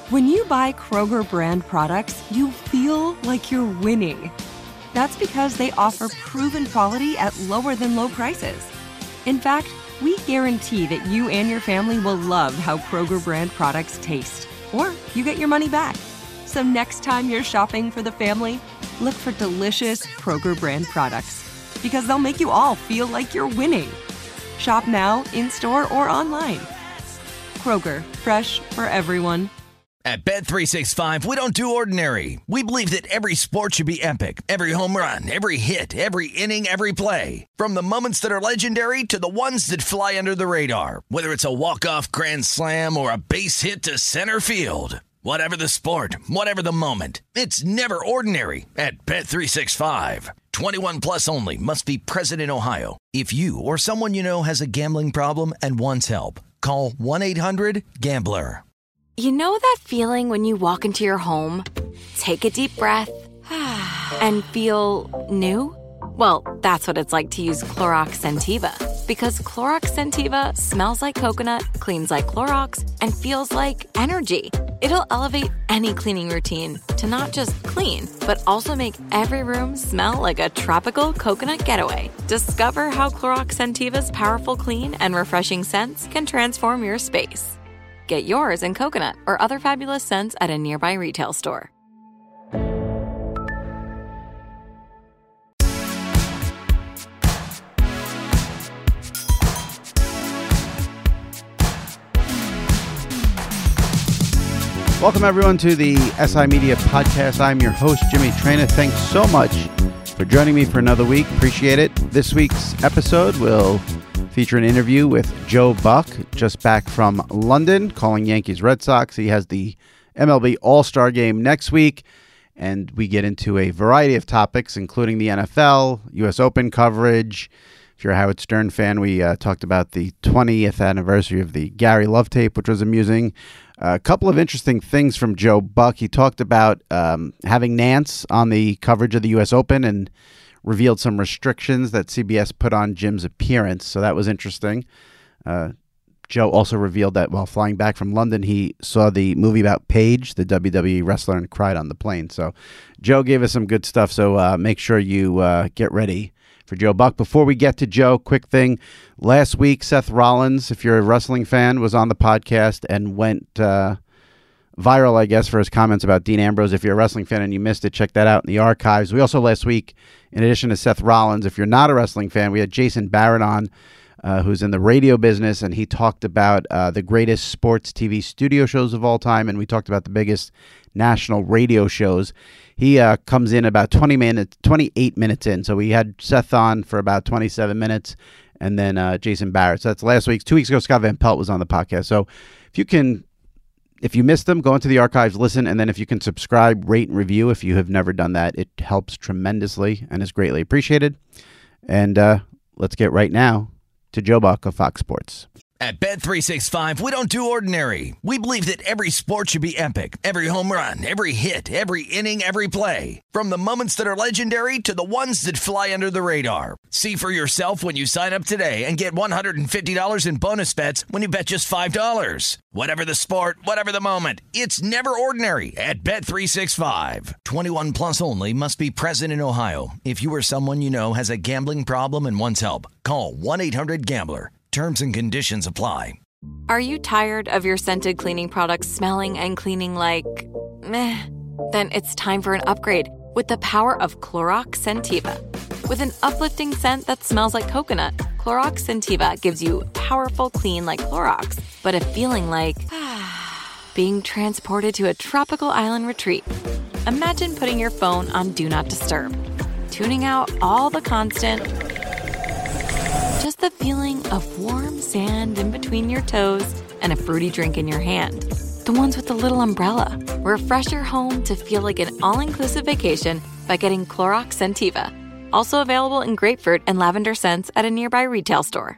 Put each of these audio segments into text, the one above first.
When you buy Kroger brand products, you feel like you're winning. That's because they offer proven quality at lower than low prices. In fact, we guarantee that you and your family will love how Kroger brand products taste, or you get your money back. So next time you're shopping for the family, look for delicious Kroger brand products, because they'll make you all feel like you're winning. Shop now, in-store, or online. Kroger, fresh for everyone. At Bet365, we don't do ordinary. We believe that every sport should be epic. Every home run, every hit, every inning, every play. From the moments that are legendary to the ones that fly under the radar. Whether it's a walk-off grand slam or a base hit to center field. Whatever the sport, whatever the moment. It's never ordinary at Bet365. 21 plus only. Must be present in Ohio. If you or someone you know has a gambling problem and wants help, call 1-800-GAMBLER. You know that feeling when you walk into your home, take a deep breath, and feel new? Well, that's what it's like to use Clorox Scentiva. Because Clorox Scentiva smells like coconut, cleans like Clorox, and feels like energy. It'll elevate any cleaning routine to not just clean, but also make every room smell like a tropical coconut getaway. Discover how Clorox Scentiva's powerful clean and refreshing scents can transform your space. Get yours in coconut or other fabulous scents at a nearby retail store. Welcome, everyone, to the SI Media Podcast. I'm your host, Jimmy Traina. Thanks so much for joining me for another week. Appreciate it. This week's episode will feature an interview with Joe Buck, just back from London, calling Yankees Red Sox. He has the MLB All-Star Game next week, and we get into a variety of topics, including the NFL, U.S. Open coverage. If you're a Howard Stern fan, we talked about the 20th anniversary of the Gary Love tape, which was amusing. A couple of interesting things from Joe Buck. He talked about having Nance on the coverage of the U.S. Open and revealed some restrictions that CBS put on Jim's appearance. So that was interesting. Joe also revealed that while flying back from London, he saw the movie about Paige, the WWE wrestler, and cried on the plane. So Joe gave us some good stuff. So make sure you get ready for Joe Buck. Before we get to Joe, quick thing. Last week, Seth Rollins, if you're a wrestling fan, was on the podcast and went viral, I guess, for his comments about Dean Ambrose. If you're a wrestling fan and you missed it, check that out in the archives. We also, last week, in addition to Seth Rollins, if you're not a wrestling fan, we had Jason Barrett on, who's in the radio business, and he talked about the greatest sports TV studio shows of all time, and we talked about the biggest national radio shows. He comes in about 28 minutes in. So we had Seth on for about 27 minutes, and then Jason Barrett. So that's last week's. 2 weeks ago, Scott Van Pelt was on the podcast. So if you missed them, go into the archives, listen, and then if you can subscribe, rate, and review if you have never done that, it helps tremendously and is greatly appreciated. And let's get right now to Joe Buck of Fox Sports. At Bet365, we don't do ordinary. We believe that every sport should be epic. Every home run, every hit, every inning, every play. From the moments that are legendary to the ones that fly under the radar. See for yourself when you sign up today and get $150 in bonus bets when you bet just $5. Whatever the sport, whatever the moment, it's never ordinary at Bet365. 21 plus only. Must be present in Ohio. If you or someone you know has a gambling problem and wants help, call 1-800-GAMBLER. Terms and conditions apply. Are you tired of your scented cleaning products smelling and cleaning like meh? Then it's time for an upgrade with the power of Clorox Scentiva. With an uplifting scent that smells like coconut, Clorox Scentiva gives you powerful clean like Clorox, but a feeling like being transported to a tropical island retreat. Imagine putting your phone on Do Not Disturb, tuning out all the constant, just the feeling of warm sand in between your toes and a fruity drink in your hand. The ones with the little umbrella. Refresh your home to feel like an all-inclusive vacation by getting Clorox Scentiva. Also available in grapefruit and lavender scents at a nearby retail store.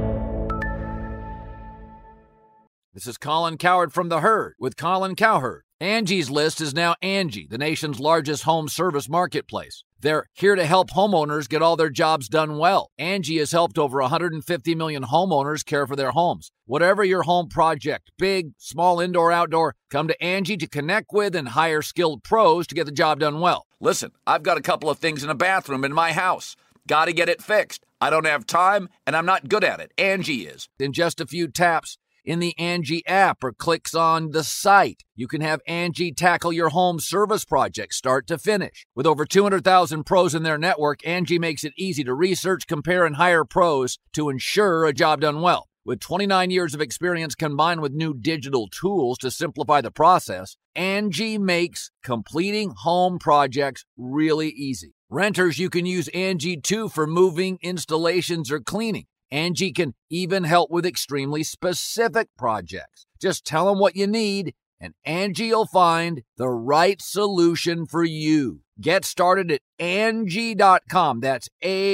This is Colin Cowherd from The Herd with Colin Cowherd. Angie's List is now Angie, the nation's largest home service marketplace. They're here to help homeowners get all their jobs done well. Angie has helped over 150 million homeowners care for their homes. Whatever your home project, big, small, indoor, outdoor, come to Angie to connect with and hire skilled pros to get the job done well. Listen, I've got a couple of things in a bathroom in my house. Got to get it fixed. I don't have time, and I'm not good at it. Angie is. In just a few taps in the Angie app or clicks on the site, you can have Angie tackle your home service project start to finish. With over 200,000 pros in their network, Angie makes it easy to research, compare, and hire pros to ensure a job done well. With 29 years of experience combined with new digital tools to simplify the process, Angie makes completing home projects really easy. Renters, you can use Angie too for moving, installations, or cleaning. Angie can even help with extremely specific projects. Just tell them what you need, and Angie will find the right solution for you. Get started at Angie.com. That's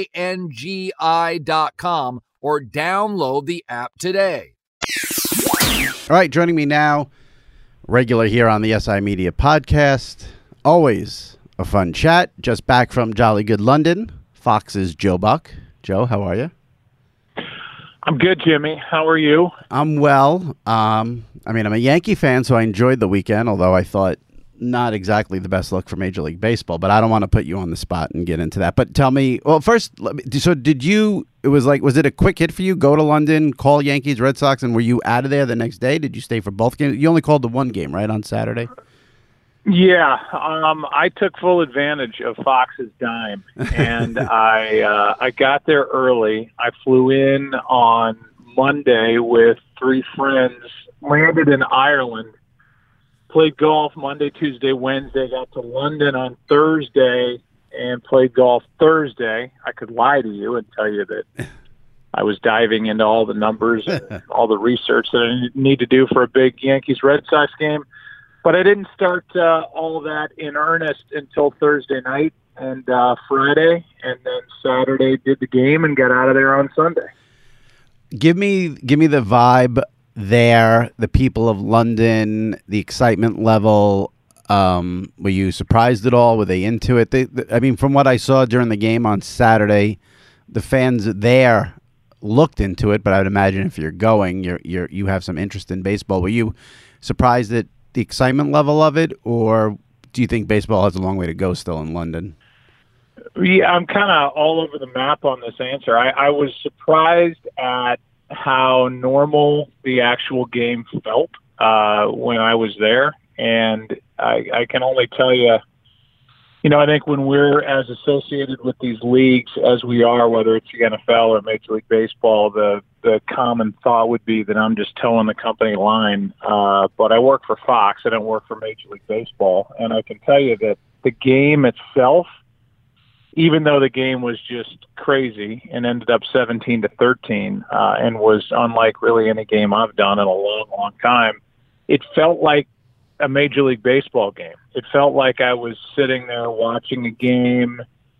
ANGI.com, or download the app today. All right, joining me now, regular here on the SI Media Podcast. Always a fun chat. Just back from Jolly Good London, Fox's Joe Buck. Joe, how are you? I'm good, Jimmy. How are you? I'm well. I'm a Yankee fan, so I enjoyed the weekend, although I thought not exactly the best look for Major League Baseball, but I don't want to put you on the spot and get into that. But tell me, well, first, so was it a quick hit for you? Go to London, call Yankees, Red Sox, and were you out of there the next day? Did you stay for both games? You only called the one game, right, on Saturday? Yeah, I took full advantage of Fox's dime, and I got there early. I flew in on Monday with 3 friends, landed in Ireland, played golf Monday, Tuesday, Wednesday, got to London on Thursday, and played golf Thursday. I could lie to you and tell you that I was diving into all the numbers and all the research that I need to do for a big Yankees-Red Sox game. But I didn't start all that in earnest until Thursday night and Friday, and then Saturday did the game and got out of there on Sunday. Give me the vibe there, the people of London, the excitement level. Were you surprised at all? Were they into it? From what I saw during the game on Saturday, the fans there looked into it. But I would imagine if you're going, you have some interest in baseball. Were you surprised at the excitement level of it, or do you think baseball has a long way to go still in London? Yeah, I'm kind of all over the map on this answer. I was surprised at how normal the actual game felt when I was there, and I can only tell you, I think when we're as associated with these leagues as we are, whether it's the NFL or Major League Baseball, the common thought would be that I'm just towing the company line. But I work for Fox. I don't work for Major League Baseball. And I can tell you that the game itself, even though the game was just crazy and ended up 17-13 and was unlike really any game I've done in a long, long time, it felt like a Major League Baseball game. It felt like I was sitting there watching a game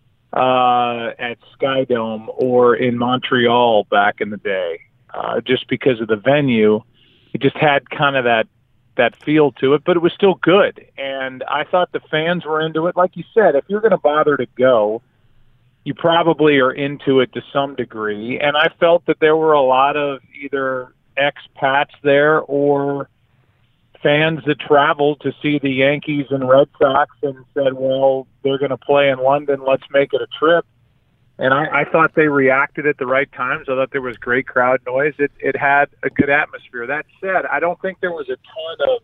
at Skydome or in Montreal back in the day. Just because of the venue, it just had kind of that feel to it, but it was still good. And I thought the fans were into it. Like you said, if you're going to bother to go, you probably are into it to some degree. And I felt that there were a lot of either expats there or fans that traveled to see the Yankees and Red Sox and said, well, they're going to play in London, let's make it a trip. And I thought they reacted at the right times. I thought there was great crowd noise. It had a good atmosphere. That said, I don't think there was a ton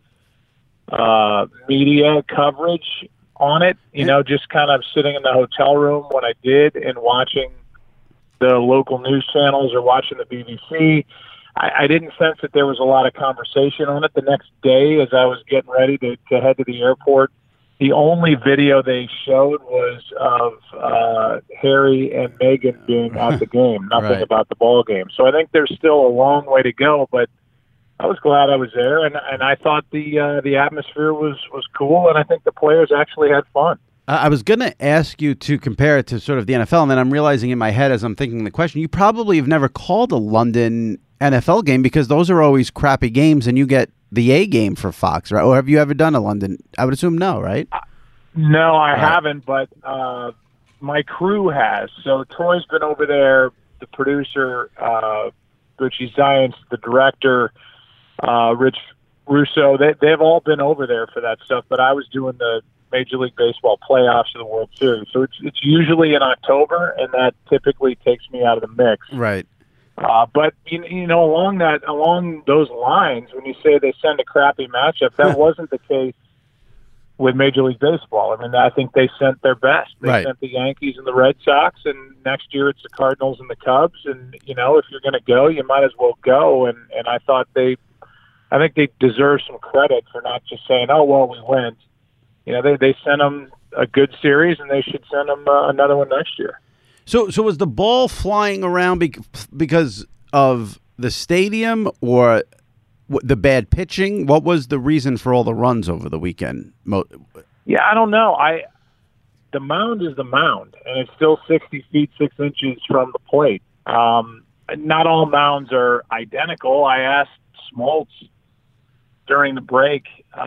of media coverage on it, just kind of sitting in the hotel room when I did and watching the local news channels or watching the BBC. I didn't sense that there was a lot of conversation on it. The next day, as I was getting ready to head to the airport, the only video they showed was of Harry and Meghan being at the game, nothing Right. about the ball game. So I think there's still a long way to go, but I was glad I was there, and I thought the atmosphere was cool, and I think the players actually had fun. I was going to ask you to compare it to sort of the NFL, and then I'm realizing in my head as I'm thinking the question, you probably have never called a London NFL game because those are always crappy games, and you get the A game for Fox, right? Or have you ever done a London? I would assume no, right? No, I haven't, but my crew has. So Troy's been over there, the producer, Richie Zients, the director, Rich Russo. They've all been over there for that stuff, but I was doing the Major League Baseball playoffs of the World Series. So it's usually in October, and that typically takes me out of the mix. Right. But you know, along those lines, when you say they send a crappy matchup, that wasn't the case with Major League Baseball. I mean, I think they sent their best. They sent the Yankees and the Red Sox, and next year it's the Cardinals and the Cubs. And you know, if you're going to go, you might as well go. And I think they deserve some credit for not just saying, "Oh well, we went." You know, they sent them a good series, and they should send them another one next year. So was the ball flying around because of the stadium or the bad pitching? What was the reason for all the runs over the weekend? Yeah, I don't know. The mound is the mound, and it's still 60 feet 6 inches from the plate. Not all mounds are identical. I asked Smoltz during the break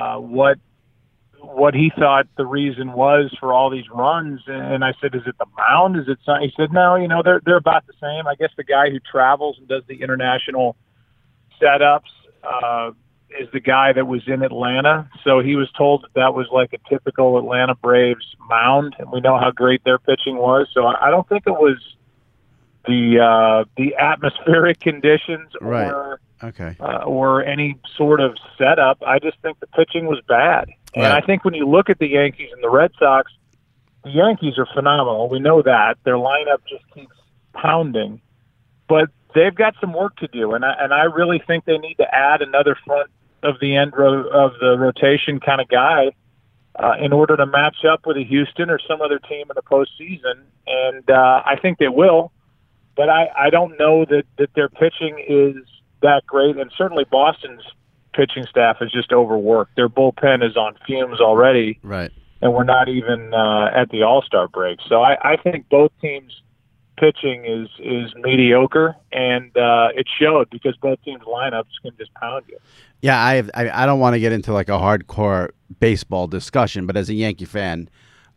what he thought the reason was for all these runs, and I said, "Is it the mound? Is it something?" He said, "No, you know, they're about the same. I guess the guy who travels and does the international setups is the guy that was in Atlanta, so he was told that was like a typical Atlanta Braves mound, and we know how great their pitching was. So I don't think it was the atmospheric conditions or any sort of setup. I just think the pitching was bad." And I think when you look at the Yankees and the Red Sox, the Yankees are phenomenal. We know that. Their lineup just keeps pounding. But they've got some work to do, and I really think they need to add another front of the of the rotation kind of guy in order to match up with a Houston or some other team in the postseason. And I think they will, but I don't know that their pitching is that great, and certainly Boston's pitching staff is just overworked. Their bullpen is on fumes already, right? And we're not even at the All-Star break. So I think both teams' pitching is mediocre, and it showed because both teams' lineups can just pound you. Yeah, I don't want to get into like a hardcore baseball discussion, but as a Yankee fan,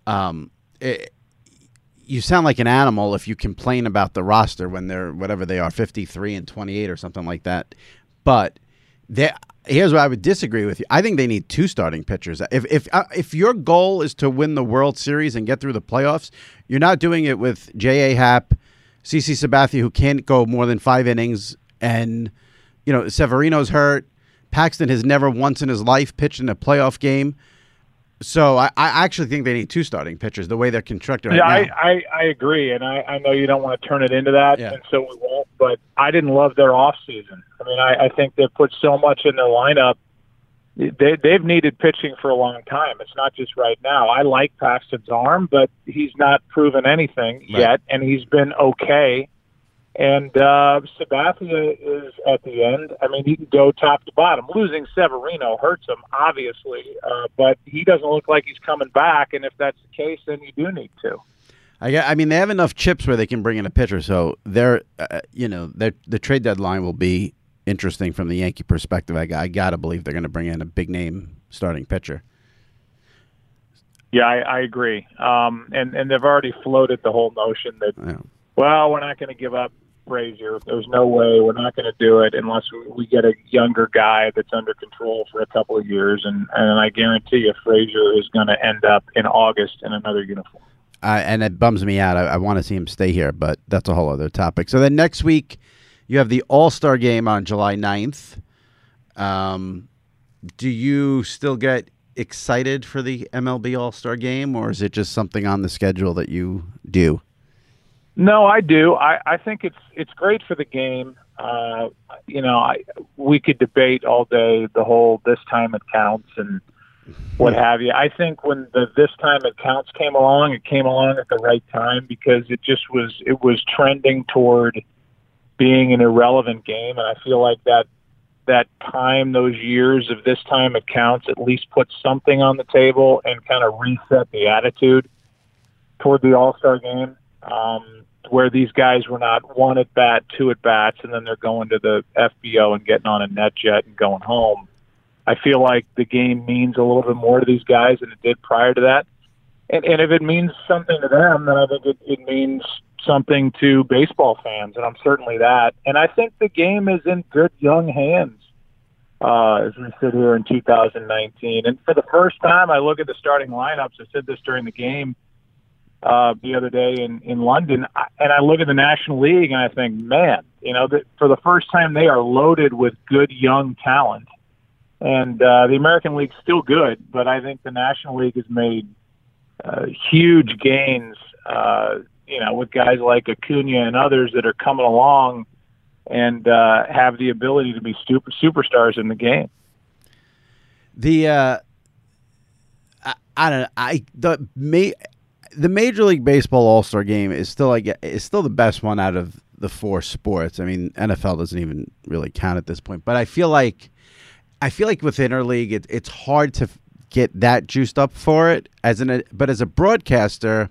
you sound like an animal if you complain about the roster when they're whatever they are, 53 and 28 or something like that. But here's where I would disagree with you. I think they need 2 starting pitchers. If your goal is to win the World Series and get through the playoffs, you're not doing it with J.A. Happ, CC Sabathia, who can't go more than 5 innings, and you know Severino's hurt. Paxton has never once in his life pitched in a playoff game. So I actually think they need 2 starting pitchers the way they're constructed right now. I agree, and I know you don't want to turn it into that, and so we won't, but I didn't love their offseason. I mean, I think they've put so much in their lineup. They've needed pitching for a long time. It's not just right now. I like Paxton's arm, but he's not proven anything yet, and he's been okay. And Sabathia is at the end. I mean, he can go top to bottom. Losing Severino hurts him, obviously, but he doesn't look like he's coming back. And if that's the case, then you do need to. I mean, they have enough chips where they can bring in a pitcher. So the trade deadline will be interesting from the Yankee perspective. I got to believe they're going to bring in a big name starting pitcher. Yeah, I agree. And they've already floated the whole notion that, well, we're not going to give up Frazier. There's no way we're not going to do it unless we get a younger guy that's under control for a couple of years. And I guarantee you Frazier is going to end up in August in another uniform. And it bums me out. I want to see him stay here, but that's a whole other topic. So then next week you have the All-Star Game on July 9th. Do you still get excited for the MLB All-Star Game, or is it just something on the schedule that you do? No, I do. I think it's great for the game. We could debate all day the whole this time it counts and what have you. I think when the this time it counts came along, it came along at the right time because it was trending toward being an irrelevant game, and I feel like that time, those years of this time it counts, at least put something on the table and kind of reset the attitude toward the All-Star Game. Where these guys were not 1 at bat, 2 at bats, and then they're going to the FBO and getting on a net jet and going home. I feel like the game means a little bit more to these guys than it did prior to that. And if it means something to them, then I think it means something to baseball fans, and I'm certainly that. And I think the game is in good young hands as we sit here in 2019. And for the first time, I look at the starting lineups. I said this during the game the other day in London, and I look at the National League, and I think, man, for the first time they are loaded with good young talent. And the American League's still good, but I think the National League has made huge gains, with guys like Acuna and others that are coming along and have the ability to be superstars in the game. The Major League Baseball All-Star Game is still the best one out of the four sports. I mean, NFL doesn't even really count at this point, but I feel like with Interleague, it's hard to get that juiced up for it. But as a broadcaster,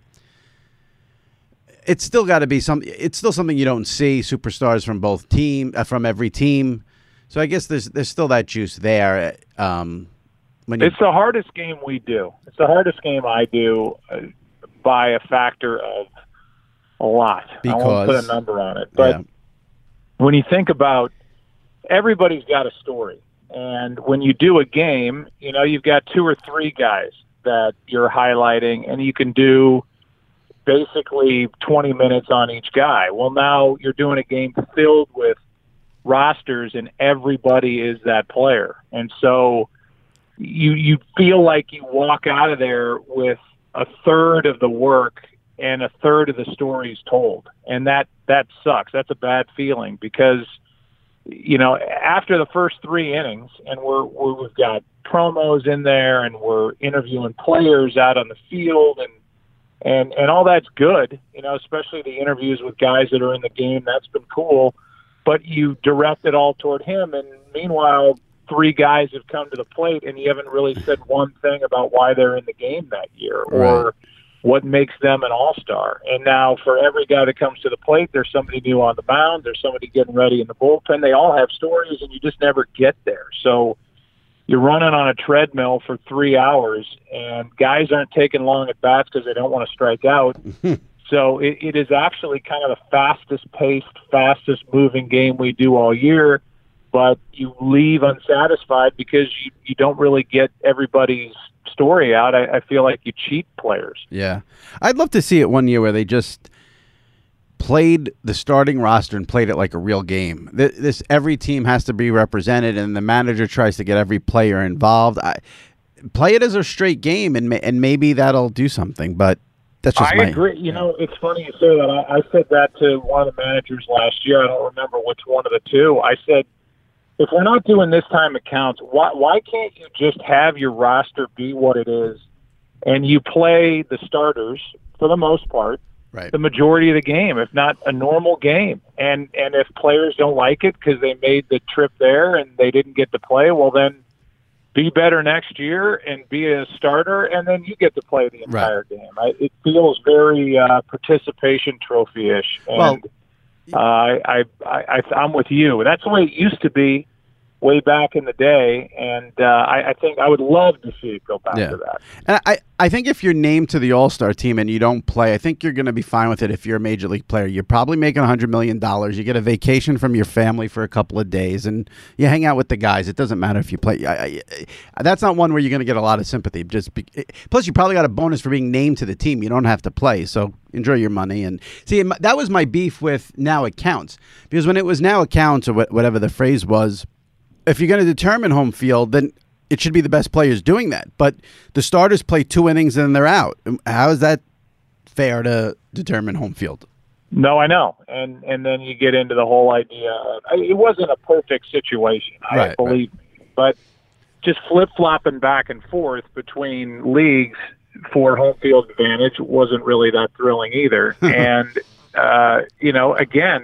it's still got to be it's still something you don't see superstars from both from every team. So I guess there's still that juice there. It's the hardest game we do. It's the hardest game I do by a factor of a lot. Because, I won't put a number on it, but when you think about, everybody's got a story. And when you do a game, you've got 2 or 3 guys that you're highlighting, and you can do basically 20 minutes on each guy. Well, now you're doing a game filled with rosters, and everybody is that player. And so you feel like you walk out of there with a third of the work and a third of the stories told. And that sucks. That's a bad feeling because after the first 3 innings, and we've got promos in there, and we're interviewing players out on the field, and all that's good, especially the interviews with guys that are in the game. That's been cool. But you direct it all toward him, and meanwhile, 3 guys have come to the plate, and you haven't really said one thing about why they're in the game that year or what makes them an all-star. And now for every guy that comes to the plate, there's somebody new on the mound, there's somebody getting ready in the bullpen. They all have stories, and you just never get there. So you're running on a treadmill for 3 hours, and guys aren't taking long at bats because they don't want to strike out. So it is actually kind of the fastest-paced, fastest-moving game we do all year, but you leave unsatisfied because you don't really get everybody's story out. I feel like you cheat players. Yeah. I'd love to see it one year where they just played the starting roster and played it like a real game. Every team has to be represented, and the manager tries to get every player involved. Play it as a straight game, and maybe that'll do something, but that's just I agree. It's funny you say that. I said that to one of the managers last year. I don't remember which one of the two. I said, if we're not doing this time it counts, why can't you just have your roster be what it is, and you play the starters for the most part, the majority of the game, if not a normal game. And if players don't like it because they made the trip there and they didn't get to play, well then be better next year and be a starter, and then you get to play the entire game. It feels very participation trophy-ish. And I'm with you. That's the way it used to be way back in the day, and I think I would love to see it go back to that. And I think if you're named to the All-Star team and you don't play, I think you're going to be fine with it if you're a Major League player. You're probably making $100 million. You get a vacation from your family for a couple of days, and you hang out with the guys. It doesn't matter if you play. That's not one where you're going to get a lot of sympathy. Plus, you probably got a bonus for being named to the team. You don't have to play, so enjoy your money. And see, that was my beef with Now It Counts, because when it was Now It Counts, or whatever the phrase was, if you're going to determine home field, then it should be the best players doing that. But the starters play 2 innings and they're out. How is that fair to determine home field? No, I know. And then you get into the whole idea of, it wasn't a perfect situation, believe me. But just flip-flopping back and forth between leagues for home field advantage wasn't really that thrilling either. And, again,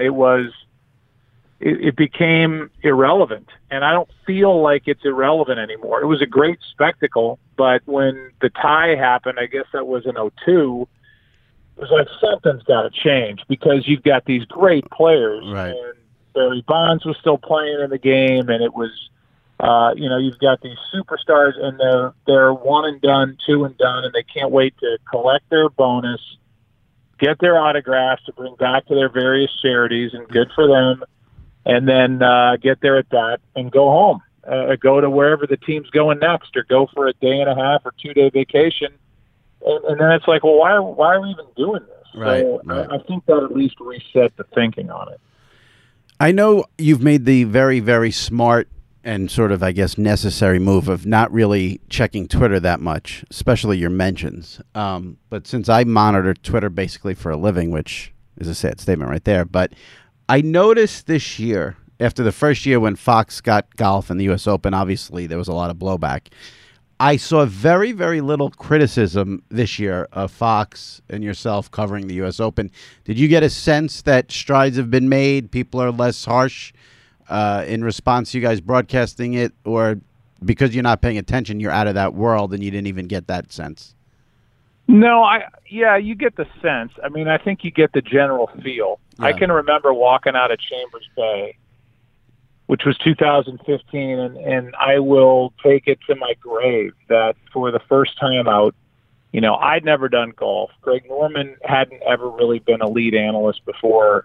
it became irrelevant, and I don't feel like it's irrelevant anymore. It was a great spectacle, but when the tie happened, I guess that was in 2002, it was like something's got to change, because you've got these great players, and Barry Bonds was still playing in the game, and it was You've got these superstars, and they're one and done, two and done, and they can't wait to collect their bonus, get their autographs to bring back to their various charities, and good for them, and then get their at bat and go home, go to wherever the team's going next, or go for a day and a half or 2-day vacation, and then it's like, well, why are we even doing this? Right, So right. I think that at least reset the thinking on it. I know you've made the very, very smart and sort of, I guess, necessary move of not really checking Twitter that much, especially your mentions. But since I monitor Twitter basically for a living, which is a sad statement right there, but I noticed this year, after the first year when Fox got golf in the U.S. Open, obviously there was a lot of blowback. I saw very, very little criticism this year of Fox and yourself covering the U.S. Open. Did you get a sense that strides have been made, people are less harsh in response to you guys broadcasting it, or because you're not paying attention, you're out of that world and you didn't even get that sense? No, you get the sense. I mean, I think you get the general feel. Yeah. I can remember walking out of Chambers Bay, which was 2015, and I will take it to my grave that for the first time out, I'd never done golf. Greg Norman hadn't ever really been a lead analyst before,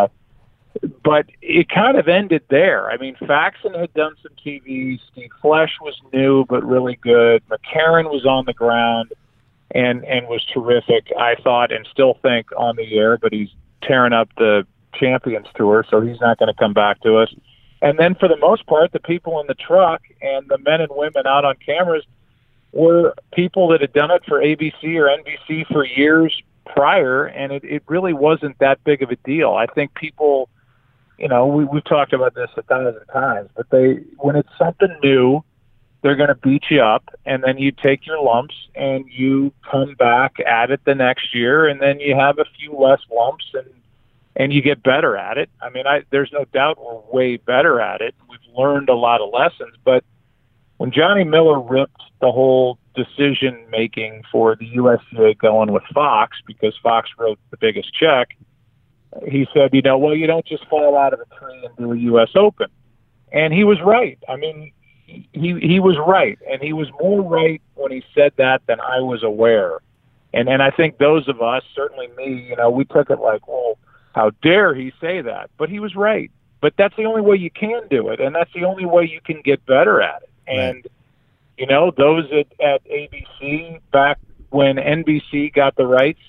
but it kind of ended there. I mean, Faxon had done some TV. Steve Flesh was new but really good. McCarron was on the ground and was terrific, I thought, and still think on the air, but he's tearing up the Champions Tour, so he's not going to come back to us. And then for the most part, the people in the truck and the men and women out on cameras were people that had done it for ABC or NBC for years prior, and it really wasn't that big of a deal. I think people, we've talked about this 1,000 times, but when it's something new, they're going to beat you up, and then you take your lumps and you come back at it the next year, and then you have a few less lumps and you get better at it. I mean, there's no doubt we're way better at it. We've learned a lot of lessons, but when Johnny Miller ripped the whole decision-making for the USGA going with Fox, because Fox wrote the biggest check, he said, you don't just fall out of a tree and do a U.S. Open. And he was right. I mean, he was right, and he was more right when he said that than I was aware. And I think those of us, certainly me, we took it like, well, how dare he say that? But he was right. But that's the only way you can do it, and that's the only way you can get better at it. And, those at ABC, back when NBC got the rights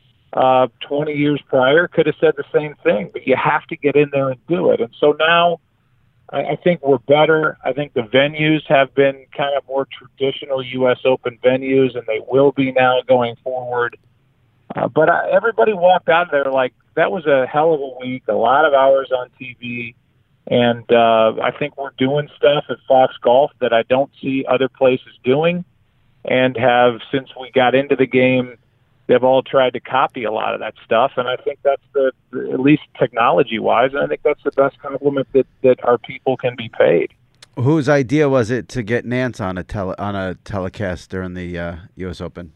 20 years prior, could have said the same thing. But you have to get in there and do it. And so now I think we're better. I think the venues have been kind of more traditional U.S. Open venues, and they will be now going forward. But everybody walked out of there like, that was a hell of a week, a lot of hours on TV, and I think we're doing stuff at Fox Golf that I don't see other places doing, and have, since we got into the game, they've all tried to copy a lot of that stuff, and I think that's at least technology-wise, and I think that's the best compliment that our people can be paid. Whose idea was it to get Nance on a telecast during the U.S. Open?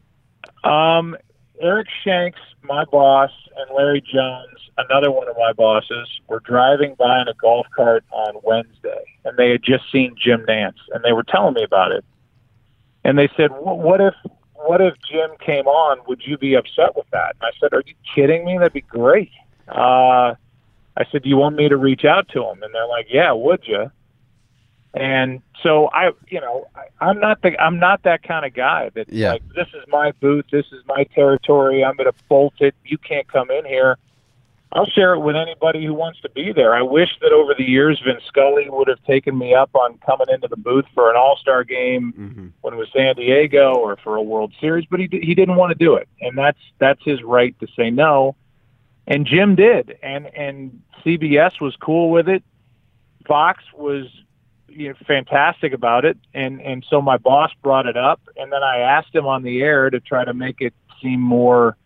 Eric Shanks, my boss, and Larry Jones, another one of my bosses, were driving by in a golf cart on Wednesday, and they had just seen Jim Nance, and they were telling me about it. And they said, what if Jim came on? Would you be upset with that? And I said, are you kidding me? That'd be great. I said, do you want me to reach out to him? And they're like, yeah, would you? And so I'm not that kind of guy that's like, this is my booth, this is my territory, I'm going to bolt it, you can't come in here. I'll share it with anybody who wants to be there. I wish that over the years Vin Scully would have taken me up on coming into the booth for an All-Star game when it was San Diego, or for a World Series, but he didn't want to do it, and that's his right to say no. And Jim did, and CBS was cool with it. Fox was fantastic about it, and so my boss brought it up, and then I asked him on the air to try to make it seem more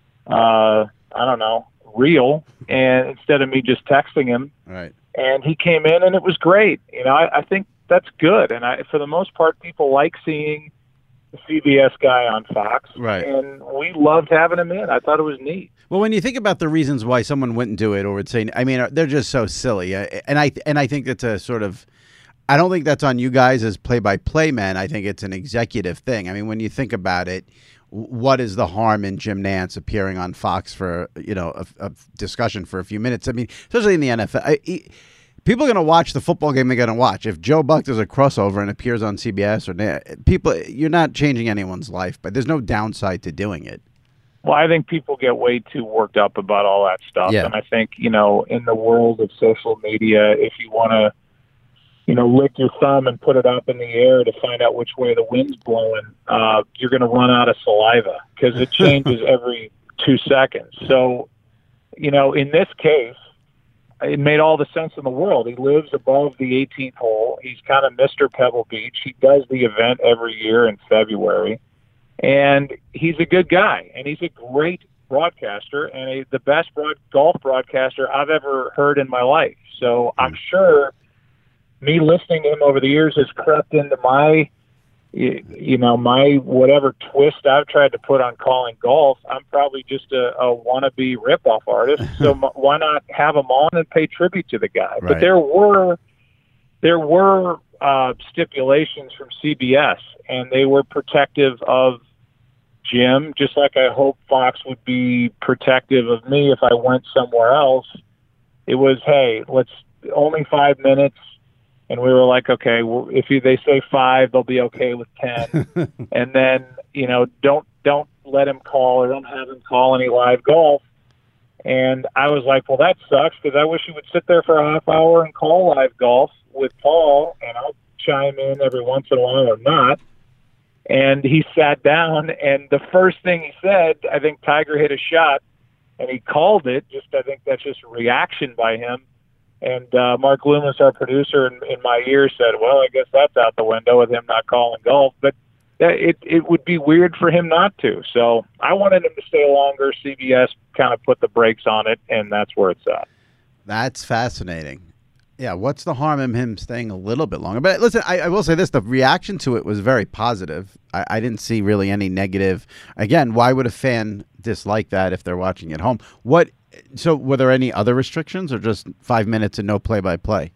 real, and instead of me just texting him. Right. And he came in, and it was great. I think that's good, and for the most part, people like seeing the CBS guy on Fox, right? And we loved having him in. I thought it was neat. Well, when you think about the reasons why someone wouldn't do it or would say, I mean, they're just so silly, and I think it's a sort of, I don't think that's on you guys as play-by-play men. I think it's an executive thing. I mean, when you think about it, what is the harm in Jim Nantz appearing on Fox for, a discussion for a few minutes? I mean, especially in the NFL. People are going to watch the football game they're going to watch. If Joe Buck does a crossover and appears on CBS you're not changing anyone's life, but there's no downside to doing it. Well, I think people get way too worked up about all that stuff. Yeah. And I think, in the world of social media, if you want to, lick your thumb and put it up in the air to find out which way the wind's blowing, you're going to run out of saliva because it changes every 2 seconds. So, in this case, it made all the sense in the world. He lives above the 18th hole. He's kind of Mr. Pebble Beach. He does the event every year in February. And he's a good guy, and he's a great broadcaster and the best golf broadcaster I've ever heard in my life. So I'm sure me listening to him over the years has crept into my whatever twist I've tried to put on calling golf. I'm probably just a wannabe ripoff artist. So why not have him on and pay tribute to the guy? Right. But there were stipulations from CBS, and they were protective of Jim, just like I hope Fox would be protective of me if I went somewhere else. It was, hey, let's only 5 minutes. And we were like, okay, well, if they say 5, they'll be okay with 10. And then, don't let him call or don't have him call any live golf. And I was like, well, that sucks because I wish he would sit there for a half hour and call live golf with Paul, and I'll chime in every once in a while or not. And he sat down, and the first thing he said, I think Tiger hit a shot, and he called it. I think that's just a reaction by him. And Mark Loomis, our producer, in my ear said, well, I guess that's out the window with him not calling golf. But it would be weird for him not to. So I wanted him to stay longer. CBS kind of put the brakes on it, and that's where it's at. That's fascinating. Yeah, what's the harm in him staying a little bit longer? But listen, I will say this. The reaction to it was very positive. I didn't see really any negative. Again, why would a fan dislike that if they're watching at home? So were there any other restrictions or just 5 minutes and no play-by-play?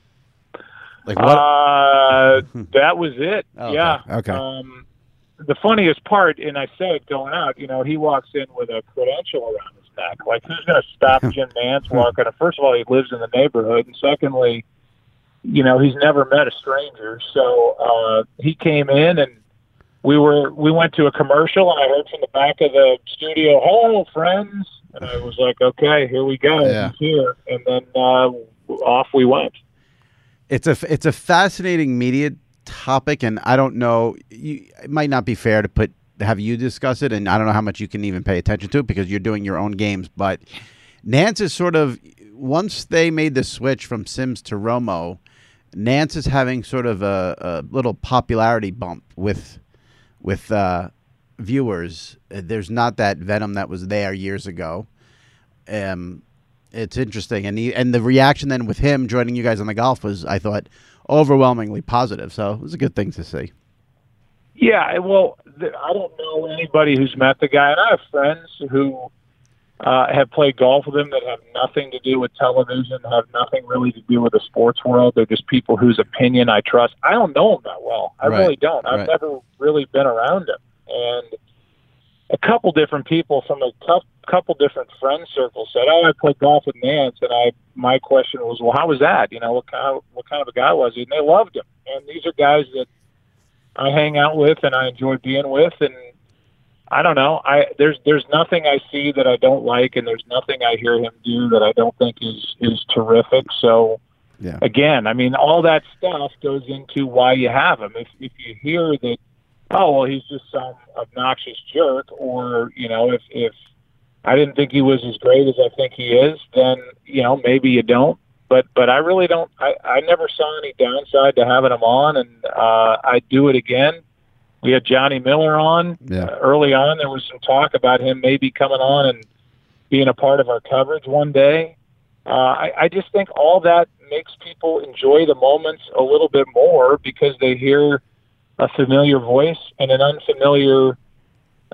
Like what? That was it. Oh, yeah. Okay. The funniest part, and I said going out, he walks in with a credential around his neck. Like, who's going to stop Jim Nantz walking? First of all, he lives in the neighborhood, and secondly, he's never met a stranger. So he came in, and we went to a commercial, and I heard from the back of the studio, "Hello, friends," and I was like, "Okay, here we go. Yeah. He's here," and then off we went. It's a fascinating media topic, and I don't know. It might not be fair to have you discuss it, and I don't know how much you can even pay attention to it because you're doing your own games. But Nantz is sort of, once they made the switch from Sims to Romo, Nantz is having sort of a little popularity bump with viewers. There's not that venom that was there years ago. It's interesting, and the reaction then with him joining you guys on the golf was, I thought, overwhelmingly positive. So it was a good thing to see. Yeah, well, I don't know anybody who's met the guy, and I have friends who have played golf with him that have nothing to do with television, have nothing really to do with the sports world. They're just people whose opinion I trust. I don't know him that well. I really don't. I've never really been around him. And a couple different people from a couple different friend circles said, "Oh, I played golf with Nantz," and my question was, "Well, how was that? What kind of a guy was he?" And they loved him. And these are guys that I hang out with and I enjoy being with, and I don't know. There's nothing I see that I don't like, and there's nothing I hear him do that I don't think is terrific. So, yeah. Again, I mean, all that stuff goes into why you have him. If you hear that, oh, well, he's just some obnoxious jerk, or if I didn't think he was as great as I think he is, then maybe you don't. But I really don't. I never saw any downside to having him on, and I'd do it again. We had Johnny Miller on early on. There was some talk about him maybe coming on and being a part of our coverage one day. I just think all that makes people enjoy the moments a little bit more because they hear a familiar voice and an unfamiliar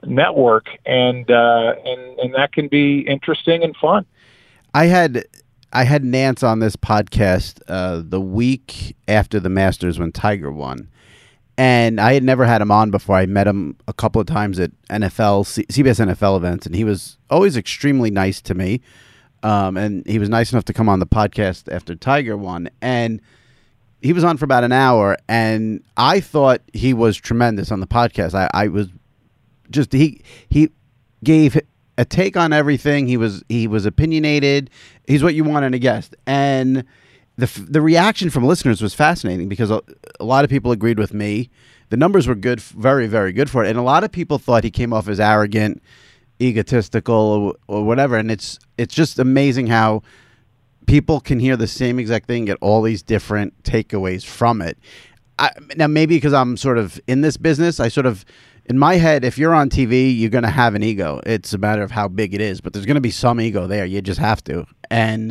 network, and that can be interesting and fun. I I had Nance on this podcast the week after the Masters when Tiger won. And I had never had him on before. I met him a couple of times at CBS NFL events, and he was always extremely nice to me. And he was nice enough to come on the podcast after Tiger won. And he was on for about an hour, and I thought he was tremendous on the podcast. I was just he gave a take on everything. He was opinionated. He's what you want in a guest. And the reaction from listeners was fascinating because a lot of people agreed with me. The numbers were good, very, very good for it. And a lot of people thought he came off as arrogant, egotistical, or whatever. And it's just amazing how people can hear the same exact thing, get all these different takeaways from it. Now, maybe because I'm sort of in this business, in my head, if you're on TV, you're going to have an ego. It's a matter of how big it is, but there's going to be some ego there. You just have to. And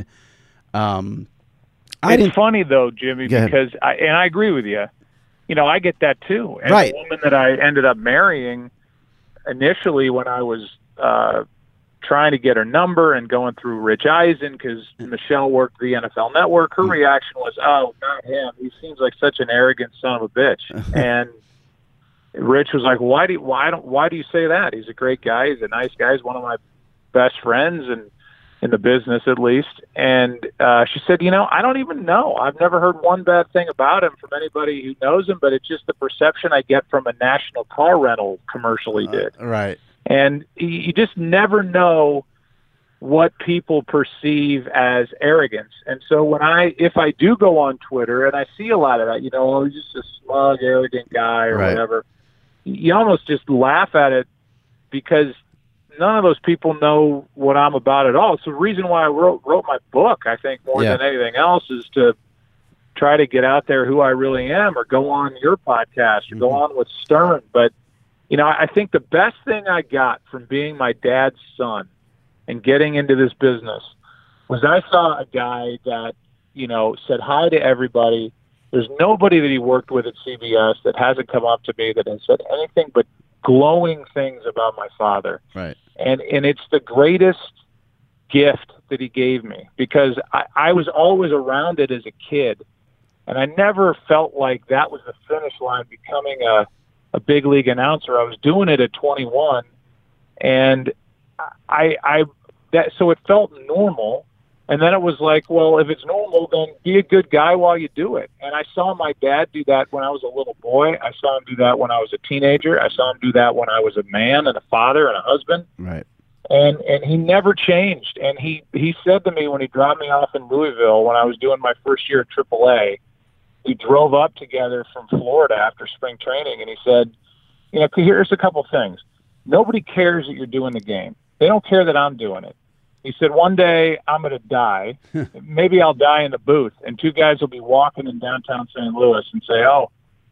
it's funny though, Jimmy, because I agree with you. I get that too. And right. The woman that I ended up marrying initially, when I was trying to get her number and going through Rich Eisen because Michelle worked the NFL Network, her reaction was, "Oh, not him. He seems like such an arrogant son of a bitch." And Rich was like, "Why do you say that? He's a great guy. He's a nice guy. He's one of my best friends, and in the business at least." And she said, "I don't even know. I've never heard one bad thing about him from anybody who knows him, but it's just the perception I get from a national car rental commercial he did." Right. And you just never know what people perceive as arrogance. And so if I do go on Twitter and I see a lot of that, he's just a smug, arrogant guy or whatever, you almost just laugh at it because none of those people know what I'm about at all. It's the reason why I wrote my book, I think, more than anything else, is to try to get out there who I really am, or go on your podcast, or go on with Stern. But, I think the best thing I got from being my dad's son and getting into this business was I saw a guy that, said hi to everybody. There's nobody that he worked with at CBS that hasn't come up to me that has said anything but glowing things about my father. Right. And it's the greatest gift that he gave me, because I was always around it as a kid, and I never felt like that was the finish line, becoming a big league announcer. I was doing it at 21, and so it felt normal. And then it was like, well, if it's normal, then be a good guy while you do it. And I saw my dad do that when I was a little boy. I saw him do that when I was a teenager. I saw him do that when I was a man and a father and a husband. Right. And he never changed. And he said to me when he dropped me off in Louisville when I was doing my first year at AAA, we drove up together from Florida after spring training, and he said, here's a couple things. Nobody cares that you're doing the game. They don't care that I'm doing it. He said, one day I'm going to die. Maybe I'll die in the booth, and two guys will be walking in downtown St. Louis and say, "Oh,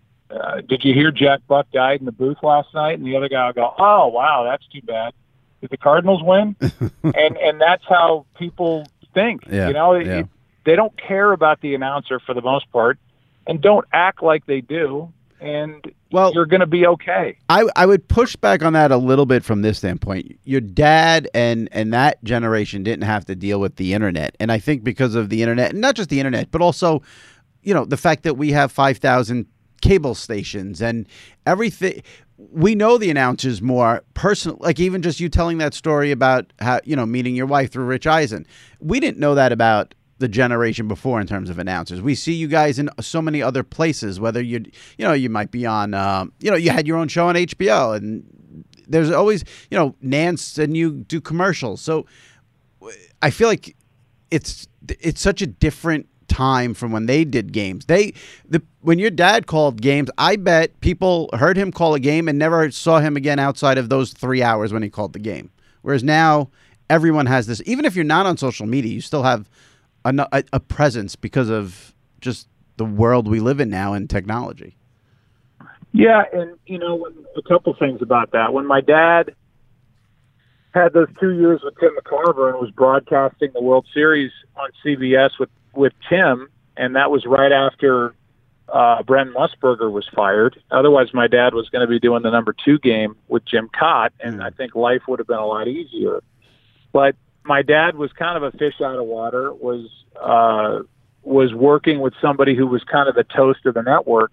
did you hear Jack Buck died in the booth last night?" And the other guy will go, "Oh, wow, that's too bad. Did the Cardinals win?" and that's how people think. Yeah. They don't care about the announcer for the most part, and don't act like they do. And you're going to be okay. I would push back on that a little bit from this standpoint. Your dad and that generation didn't have to deal with the internet. And I think because of the internet, and not just the internet, but also, the fact that we have 5,000 cable stations and everything, we know the announcers more personal. Like even just you telling that story about how, meeting your wife through Rich Eisen. We didn't know that about the generation before in terms of announcers. We see you guys in so many other places, whether you might be on, you had your own show on HBO, and there's always, Nance and you do commercials. So I feel like it's such a different time from when they did games. When your dad called games, I bet people heard him call a game and never saw him again outside of those 3 hours when he called the game. Whereas now everyone has this, even if you're not on social media, you still have a presence because of just the world we live in now and technology. Yeah, and a couple things about that. When my dad had those 2 years with Tim McCarver and was broadcasting the World Series on CBS with Tim, and that was right after Brent Musburger was fired. Otherwise, my dad was going to be doing the number 2 game with Jim Cott, and I think life would have been a lot easier. But my dad was kind of a fish out of water, was working with somebody who was kind of the toast of the network.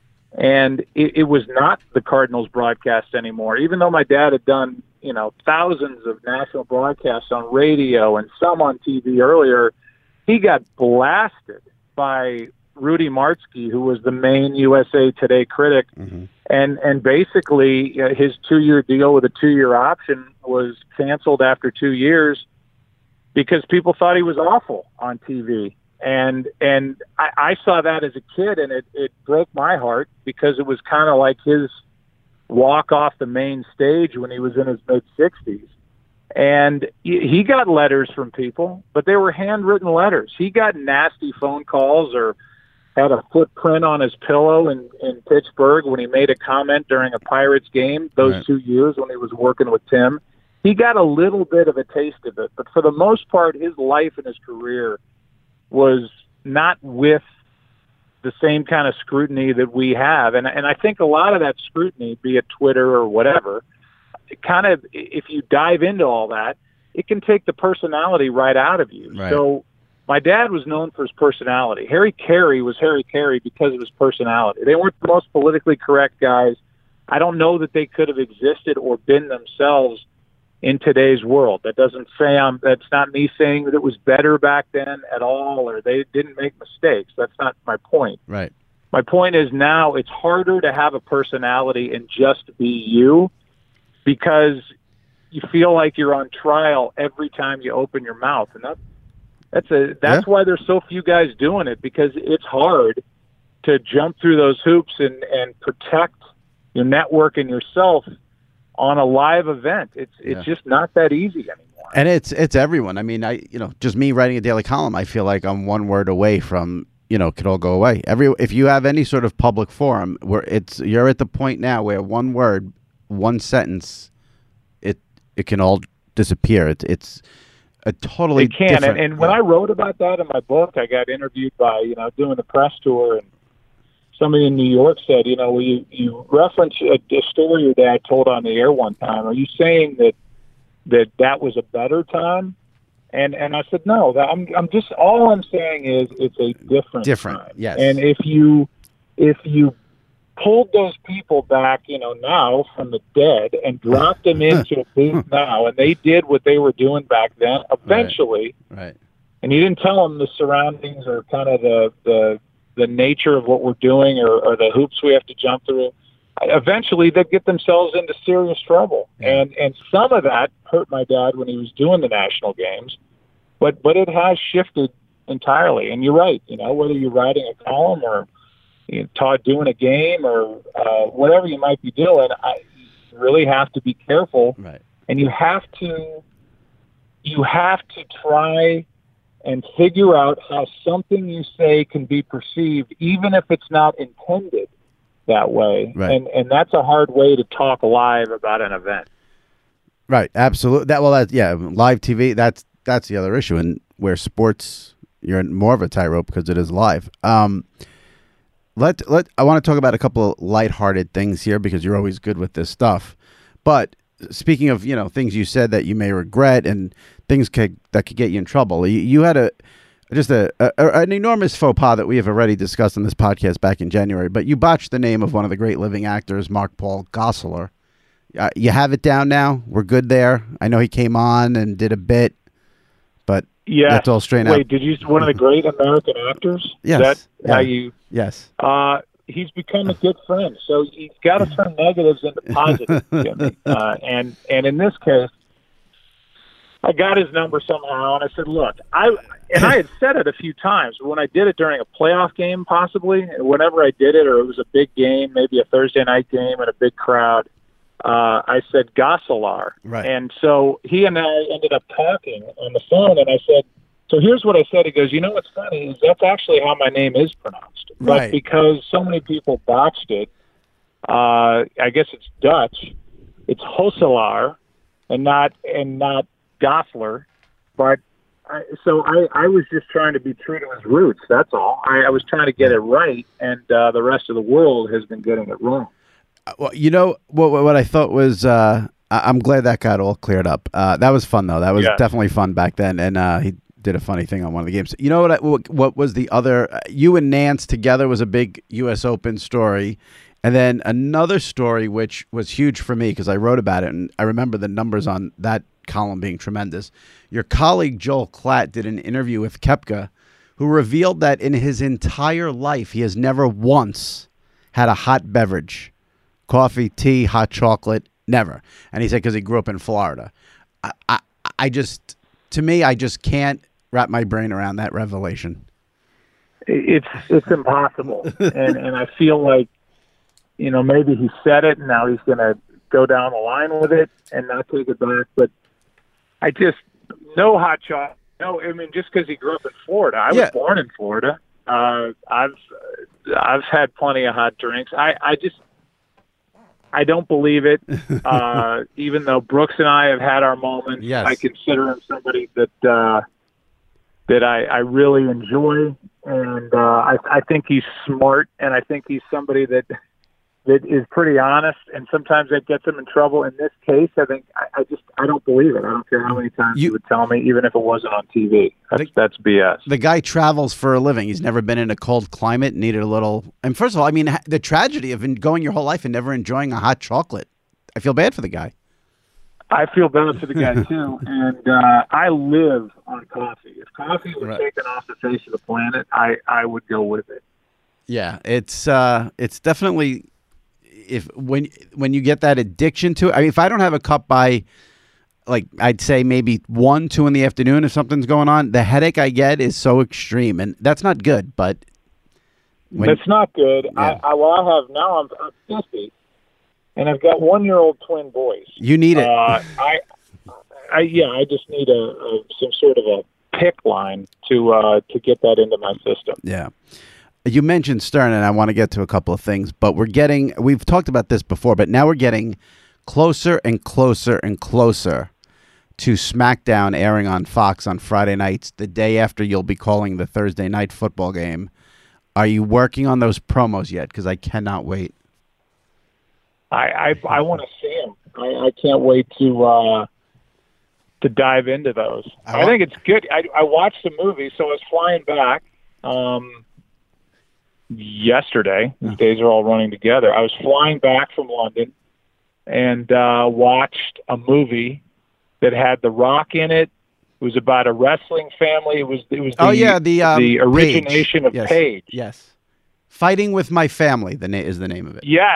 And it was not the Cardinals broadcast anymore, even though my dad had done, thousands of national broadcasts on radio and some on TV earlier. He got blasted by Rudy Martzke, who was the main USA Today critic. Mm-hmm. And basically his 2-year deal with a 2-year option was canceled after 2 years because people thought he was awful on TV. And I saw that as a kid, and it broke my heart because it was kind of like his walk off the main stage when he was in his mid-60s. And he got letters from people, but they were handwritten letters. He got nasty phone calls or had a footprint on his pillow in Pittsburgh when he made a comment during a Pirates game those Right. 2 years when he was working with Tim. He got a little bit of a taste of it, but for the most part, his life and his career was not with the same kind of scrutiny that we have. And I think a lot of that scrutiny, be it Twitter or whatever, it kind of, if you dive into all that, it can take the personality right out of you. Right. So my dad was known for his personality. Harry Carey was Harry Carey because of his personality. They weren't the most politically correct guys. I don't know that they could have existed or been themselves in today's world. That doesn't say that's not me saying that it was better back then at all, or they didn't make mistakes. That's not my point. Right. My point is now it's harder to have a personality and just be you because you feel like you're on trial every time you open your mouth. And that's why there's so few guys doing it, because it's hard to jump through those hoops and protect your network and yourself on a live event. It's just not that easy anymore. And it's everyone. I mean, just me writing a daily column, I feel like I'm one word away from, could all go away. If you have any sort of public forum where you're at the point now where one word, one sentence, it can all disappear. It's a totally it can. different. And when I wrote about that in my book, I got interviewed by, doing the press tour, and somebody in New York said, you reference a story your dad told on the air one time. Are you saying that was a better time? And I said, no, I'm just, all I'm saying is it's a different time. Yes. And if you pulled those people back, now from the dead and dropped them into a booth now, and they did what they were doing back then, eventually, right. And you didn't tell them the surroundings or kind of the nature of what we're doing or the hoops we have to jump through, eventually they'd get themselves into serious trouble. Yeah. And some of that hurt my dad when he was doing the national games, but it has shifted entirely. And you're right, whether you're writing a column or doing a game or whatever you might be doing, you really have to be careful. Right. And you have to try and figure out how something you say can be perceived, even if it's not intended that way. Right. And that's a hard way to talk live about an event. Right. Absolutely. Live TV, that's the other issue. And where sports, you're in more of a tightrope because it is live. I want to talk about a couple of lighthearted things here because you're always good with this stuff. But speaking of, things you said that you may regret and things that could get you in trouble, you had an enormous faux pas that we have already discussed on this podcast back in January, but you botched the name of one of the great living actors, Mark-Paul Gosselaar. You have it down now? We're good there? I know he came on and did a bit, but that's all straightened out. Wait, did you one of the great American actors? Yes. Is that how you... Yes. He's become a good friend, so he's got to turn negatives into positives, Jimmy. And in this case, I got his number somehow, and I said, look, I had said it a few times, but when I did it during a playoff game possibly, and whenever I did it, or it was a big game, maybe a Thursday night game and a big crowd, I said Gosselaar. Right. And so he and I ended up talking on the phone, and I said, so here's what I said. He goes, what's funny is that's actually how my name is pronounced. But Right. because so many people botched it, I guess it's Dutch, it's Hosselaar and not Gosselaar. But I was just trying to be true to his roots. That's all. I was trying to get it right, and the rest of the world has been getting it wrong. Well, what I thought was I'm glad that got all cleared up. That was fun, though. That was Yeah. definitely fun back then. And he did a funny thing on one of the games. You know what was the other? You and Nance together was a big U.S. Open story. And then another story, which was huge for me because I wrote about it, and I remember the numbers on that column being tremendous. Your colleague Joel Klatt did an interview with Koepka, who revealed that in his entire life, he has never once had a hot beverage, coffee, tea, hot chocolate, never. And he said because he grew up in Florida. I just can't wrap my brain around that revelation. It's impossible, and I feel like, maybe he said it and now he's going to go down the line with it and not take it back. But I just, no hot chocolate. No, I mean, just because he grew up in Florida. I was born in Florida. I've had plenty of hot drinks. I don't believe it. Even though Brooks and I have had our moments, yes. I consider him somebody that I really enjoy. And I think he's smart, and I think he's somebody that is pretty honest, and sometimes that gets him in trouble. In this case, I think I don't believe it. I don't care how many times you would tell me, even if it wasn't on TV. That's BS. The guy travels for a living. He's never been in a cold climate, needed a little. And first of all, I mean, the tragedy of going your whole life and never enjoying a hot chocolate. I feel bad for the guy. I feel bad for the guy, too. And I live on coffee. If coffee was taken off the face of the planet, I would go with it. Yeah, it's definitely... when you get that addiction to it, I mean, if I don't have a cup by, like, I'd say maybe 1, 2 in the afternoon, if something's going on, the headache I get is so extreme, and that's not good. But that's not good. Yeah. I'm 50, and I've got 1-year-old twin boys. You need it. I just need some sort of a pick line to get that into my system. Yeah. You mentioned Stern, and I want to get to a couple of things, but we've talked about this before, but now we're getting closer and closer and closer to SmackDown airing on Fox on Friday nights, the day after you'll be calling the Thursday night football game. Are you working on those promos yet? Because I cannot wait. I want to see them. I can't wait to dive into those. I think it's good. I watched the movie, so I was flying back yesterday. These days are all running together. I was flying back from London and watched a movie that had The Rock in it. It was about a wrestling family. It was the origination Paige. of Paige. Yes. Fighting with My Family is the name of it. Yes.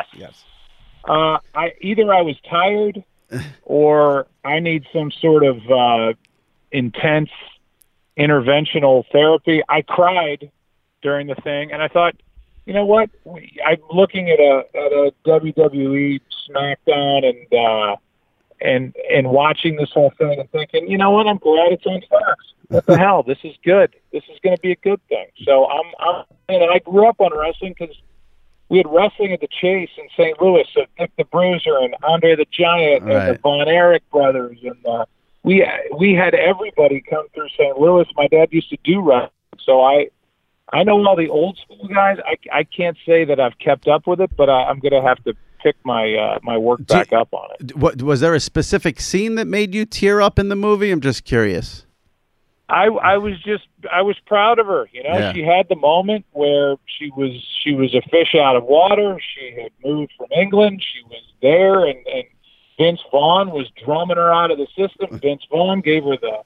I was tired or I need some sort of intense interventional therapy. I cried during the thing, and I thought, you know what? I'm looking at a WWE SmackDown and watching this whole thing and thinking, you know what? I'm glad it's on Fox. What the hell? This is good. This is going to be a good thing. So I grew up on wrestling because we had wrestling at the Chase in St. Louis, so Dick the Bruiser and Andre the Giant and the Von Erich brothers, and we had everybody come through St. Louis. My dad used to do wrestling, so I know all the old school guys. I can't say that I've kept up with it, but I'm going to have to pick my work back up on it. What was there a specific scene that made you tear up in the movie? I'm just curious. I was proud of her. You know, Yeah. She had the moment where she was a fish out of water. She had moved from England. She was there, and Vince Vaughn was drumming her out of the system. Vince Vaughn gave her the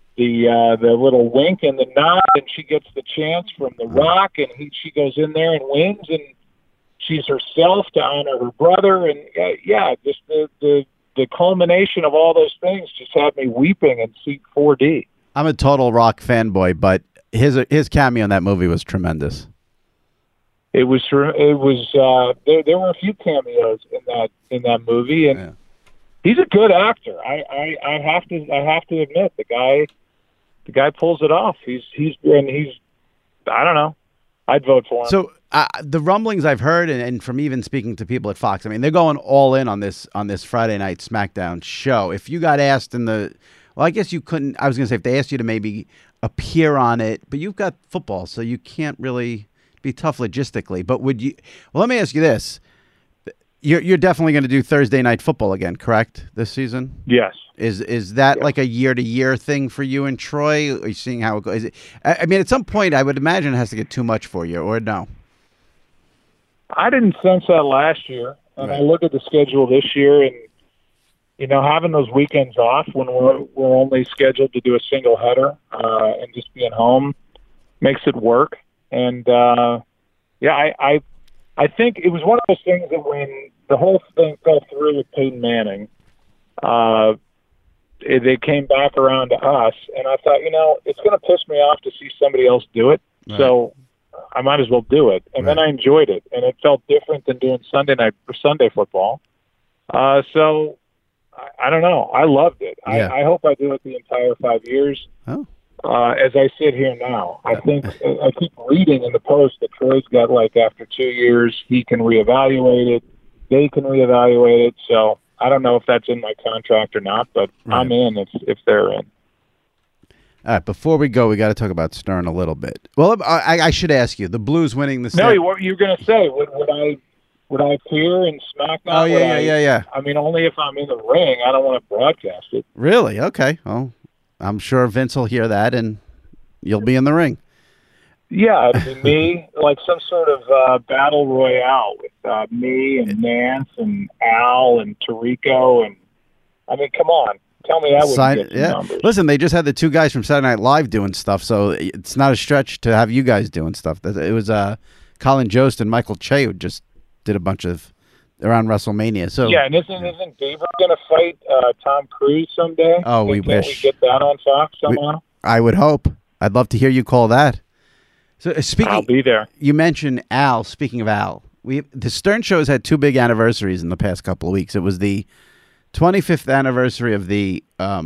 little wink and the nod, and she gets the chance from The Rock, and she goes in there and wins, and she's herself to honor her brother, and just the culmination of all those things just had me weeping in seat 4D. I'm a total Rock fanboy, but his cameo in that movie was tremendous. It was there were a few cameos in that movie, and he's a good actor. I have to admit the guy pulls it off. He's I don't know. I'd vote for him. So the rumblings I've heard, and from even speaking to people at Fox, I mean, they're going all in on this Friday night SmackDown show. If you got asked I guess you couldn't. I was going to say if they asked you to maybe appear on it, but you've got football, so you can't really be tough logistically. But would you? Well, let me ask you this: You're definitely going to do Thursday night football again, correct? This season? Yes. Is that like a year-to-year thing for you and Troy? Are you seeing how it goes? I mean, at some point, I would imagine it has to get too much for you, or no? I didn't sense that last year, and Right. I look at the schedule this year, and having those weekends off when we're only scheduled to do a single header and just being home makes it work. And I think it was one of those things that when the whole thing fell through with Peyton Manning, they came back around to us, and I thought, it's going to piss me off to see somebody else do it, Right. so I might as well do it. And then I enjoyed it, and it felt different than doing Sunday night or Sunday football. So I don't know. I loved it. Yeah. I hope I do it the entire 5 years. Oh. As I sit here now, I think I keep reading in the Post that Troy's got after 2 years, he can reevaluate it. They can reevaluate it. So I don't know if that's in my contract or not, but Right. I'm in if they're in. All right, before we go, we got to talk about Stern a little bit. Well, I should ask you, the Blues winning the No, what you were going to say? Would I appear in SmackDown? Oh, yeah. I mean, only if I'm in the ring. I don't want to broadcast it. Really? Okay. Well, I'm sure Vince will hear that, and you'll be in the ring. Yeah, it'd be me, like some sort of battle royale with me and Nance and Al and Tirico. And I mean, come on. Tell me that wouldn't get some numbers. Listen, they just had the two guys from Saturday Night Live doing stuff, so it's not a stretch to have you guys doing stuff. It was Colin Jost and Michael Che who just did a bunch of around WrestleMania. So yeah, and isn't Beaver going to fight Tom Cruise someday? Oh, we Can't wish. we get that on Fox somehow? I would hope. I'd love to hear you call that. So I'll be there. You mentioned Al. Speaking of Al, the Stern Show has had two big anniversaries in the past couple of weeks. It was the 25th anniversary of the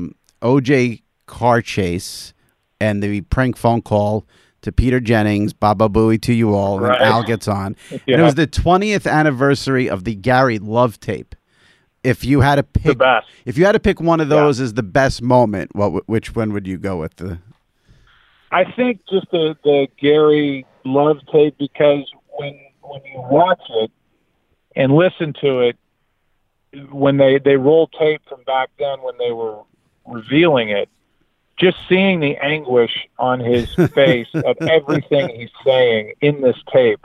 OJ car chase and the prank phone call to Peter Jennings, Baba Booey to you all, Right. and Al gets on. Yeah. And it was the 20th anniversary of the Gary Love tape. If you had to pick, The best. if you had to pick one of those as the best moment, which one would you go with? I think just the Gary Love tape, because when you watch it and listen to it, when they roll tape from back then when they were revealing it, just seeing the anguish on his face at everything he's saying in this tape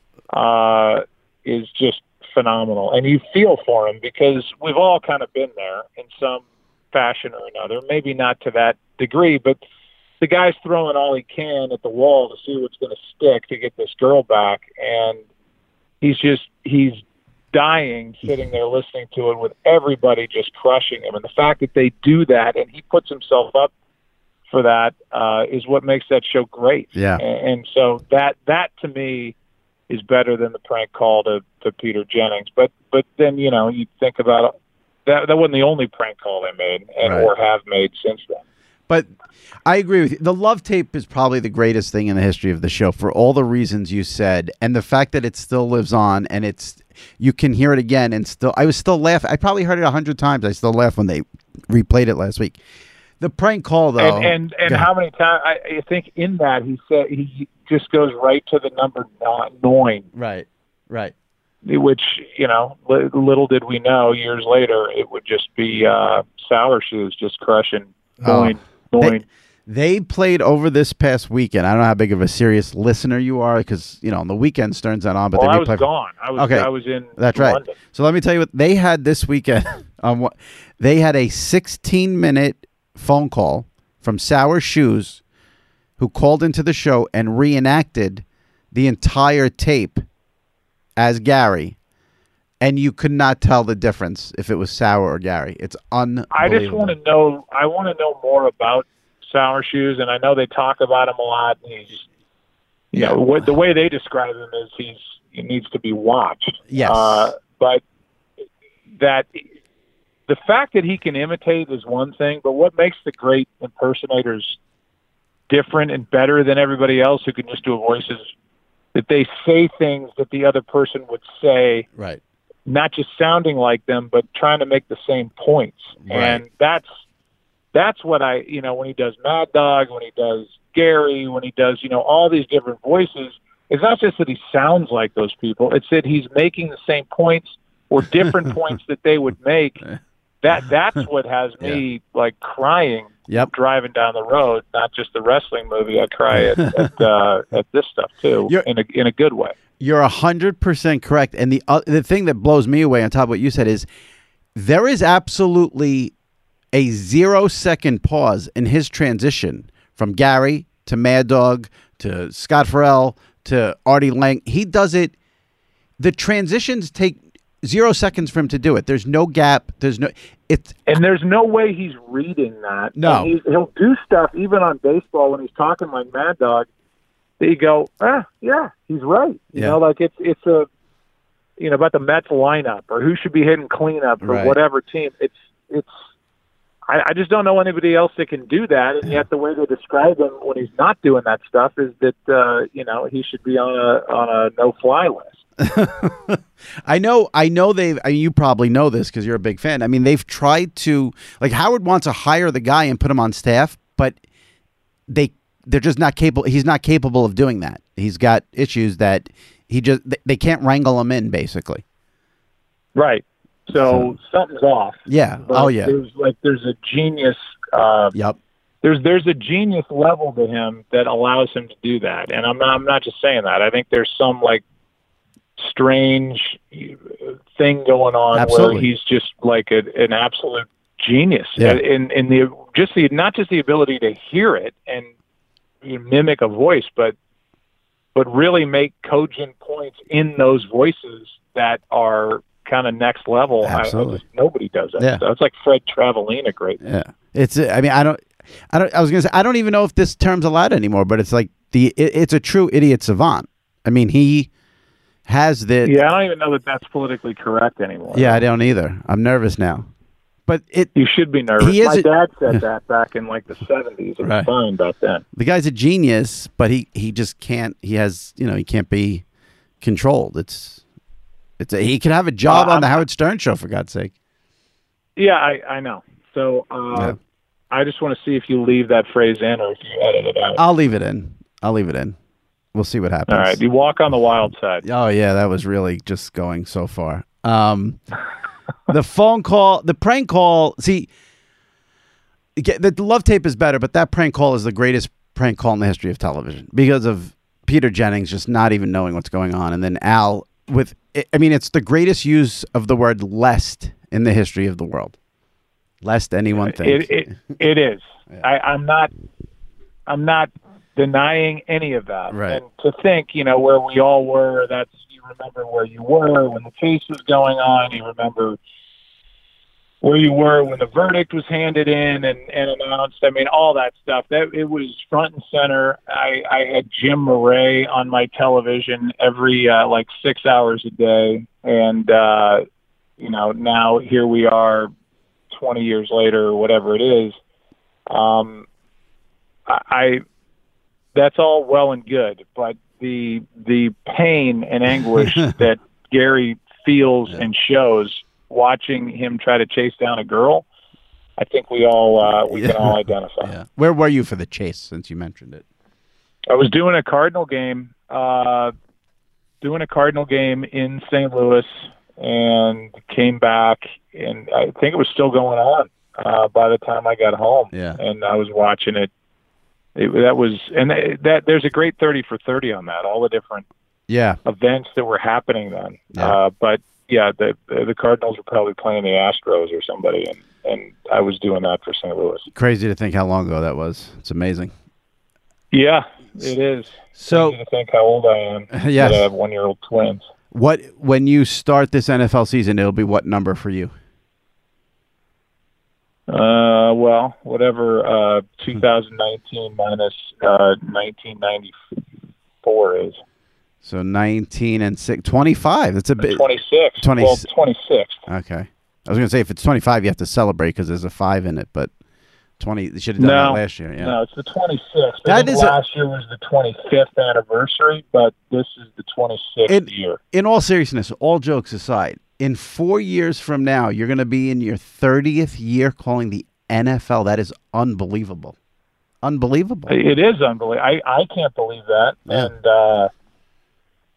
is just phenomenal. And you feel for him because we've all kind of been there in some fashion or another, maybe not to that degree, but the guy's throwing all he can at the wall to see what's going to stick to get this girl back, and he's dying sitting there listening to it with everybody just crushing him. And the fact that they do that and he puts himself up for that is what makes that show great. Yeah. And so that to me is better than the prank call to Peter Jennings. But then, you think about that wasn't the only prank call they made or have made since then. But I agree with you. The Love tape is probably the greatest thing in the history of the show for all the reasons you said, and the fact that it still lives on, and you can hear it again, and I was still laughing. I probably heard it 100 times. I still laugh when they replayed it last week. The prank call, though, and how many times I think in that he said he just goes right to the number 9. Right. Which, little did we know years later it would just be Sour Shoes just crushing. Boing. They played over this past weekend. I don't know how big of a serious listener you are because, on the weekend Stern's not on. But I was gone. I was in That's London. Right. So let me tell you what they had this weekend. They had a 16-minute phone call from Sour Shoes, who called into the show and reenacted the entire tape as Gary. And you could not tell the difference if it was Sour or Gary. It's unbelievable. I just want to know. I want to know more about Sour Shoes, and I know they talk about him a lot. And he's, the way they describe him is he needs to be watched. Yes. But that the fact that he can imitate is one thing, but what makes the great impersonators different and better than everybody else who can just do voices, that they say things that the other person would say. Right. Not just sounding like them, but trying to make the same points. Right. And that's what when he does Mad Dog, when he does Gary, when he does, all these different voices, it's not just that he sounds like those people. It's that he's making the same points or different points that they would make. That's what has me like crying. Yep. Driving down the road, not just the wrestling movie. I cry at this stuff too, in a good way. You're 100% correct. And the thing that blows me away on top of what you said is there is absolutely a 0-second pause in his transition from Gary to Mad Dog to Scott Farrell to Artie Lang. He does it. The transitions take 0 seconds for him to do it. There's no gap. And there's no way he's reading that. No. He'll do stuff even on baseball when he's talking like Mad Dog. That you go, yeah, he's right. You know, like it's a, about the Mets lineup or who should be hitting cleanup for whatever team. I just don't know anybody else that can do that. And yet the way they describe him when he's not doing that stuff is that he should be on a no-fly list. I know you probably know this because you're a big fan. I mean, they've tried to, like, Howard wants to hire the guy and put him on staff, but they're just not capable. He's not capable of doing that. He's got issues that they can't wrangle him in, basically. Right. So something's off. Yeah. But there's a genius. Yep. There's a genius level to him that allows him to do that, and I'm not just saying that. I think there's some like strange thing going on where he's just like an absolute genius in not just the ability to hear it and mimic a voice, but really make cogent points in those voices that are kind of next level. Absolutely. Nobody does that. Yeah. So it's like Fred Travalena great. Yeah. I was going to say, I don't even know if this term's allowed anymore, but it's like it's a true idiot savant. I mean, he has the... Yeah, I don't even know that that's politically correct anymore. Yeah, I don't either. I'm nervous now. But you should be nervous. My dad said that back in like the 70s. It was fine back then. The guy's a genius, but he just can't. He has he can't be controlled. He could have a job on the Howard Stern show, for God's sake. Yeah, I know. So I just want to see if you leave that phrase in or if you edit it out. I'll leave it in. We'll see what happens. All right, you walk on the wild side. Oh yeah, that was really just going so far. The phone call, the prank call. See, the love tape is better, but that prank call is the greatest prank call in the history of television because of Peter Jennings just not even knowing what's going on, and then Al it's the greatest use of the word "lest" in the history of the world. Lest anyone thinks it is. Yeah. I'm not denying any of that. Right. And to think, where we all were, you remember where you were when the case was going on. You remember where you were when the verdict was handed in and announced. I mean, all that stuff. It was front and center. I had Jim Murray on my television every 6 hours a day. And, now here we are 20 years later or whatever it is. That's all well and good, but the pain and anguish that Gary feels and shows watching him try to chase down a girl, I think we can all identify. Yeah. Where were you for the chase, since you mentioned it? I was doing a Cardinal game, in St. Louis, and came back, and I think it was still going on by the time I got home. Yeah. And I was watching it. There's a great 30 for 30 on that, all the different events that were happening then. Yeah. But yeah, the Cardinals were probably playing the Astros or somebody, and I was doing that for St. Louis. Crazy to think how long ago that was. It's amazing. Yeah, it is. So crazy to think how old I am. Yes. That I have 1-year-old twins. When you start this NFL season, it'll be what number for you? Well, whatever 2019 minus 1994 is. So 19 and 25. That's a bit. 26. 26. Okay. I was going to say if it's 25, you have to celebrate because there's a 5 in it, but 20. They should have done that last year. Yeah. No, it's the 26th. Last year was the 25th anniversary, but this is the 26th year. In all seriousness, all jokes aside, in 4 years from now, you're going to be in your 30th year calling the NFL. That is unbelievable. Unbelievable. It is unbelievable. I can't believe that. Yeah. And,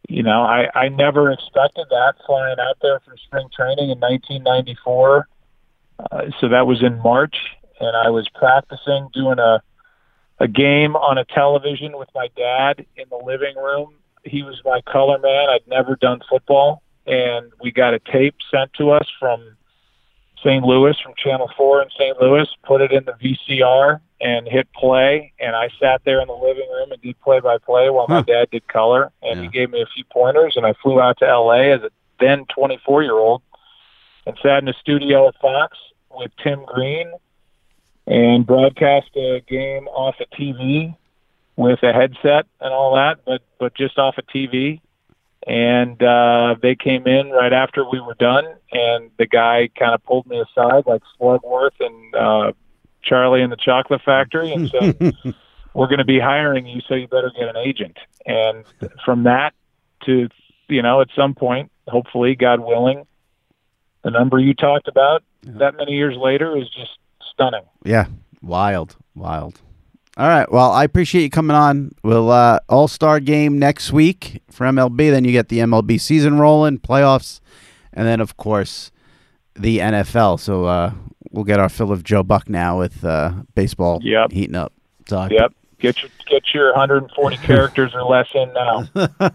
I never expected that, flying out there for spring training in 1994. So that was in March, and I was practicing, doing a game on a television with my dad in the living room. He was my color man. I'd never done football, and we got a tape sent to us from St. Louis, from Channel 4 in St. Louis, put it in the VCR and hit play, and I sat there in the living room and did play-by-play while my dad did color, and he gave me a few pointers, and I flew out to L.A. as a then 24-year-old and sat in a studio at Fox with Tim Green and broadcast a game off a TV with a headset and all that, but just off a TV. And they came in right after we were done, and the guy kind of pulled me aside like Slugworth and Charlie in the Chocolate Factory and said, we're going to be hiring you, so you better get an agent. And from that to, at some point, hopefully, God willing, the number you talked about that many years later is just stunning. Yeah, wild. All right, well, I appreciate you coming on. We'll All-Star game next week for MLB. Then you get the MLB season rolling, playoffs, and then, of course, the NFL. So we'll get our fill of Joe Buck now with baseball heating up. So Get your 140 characters or less in now.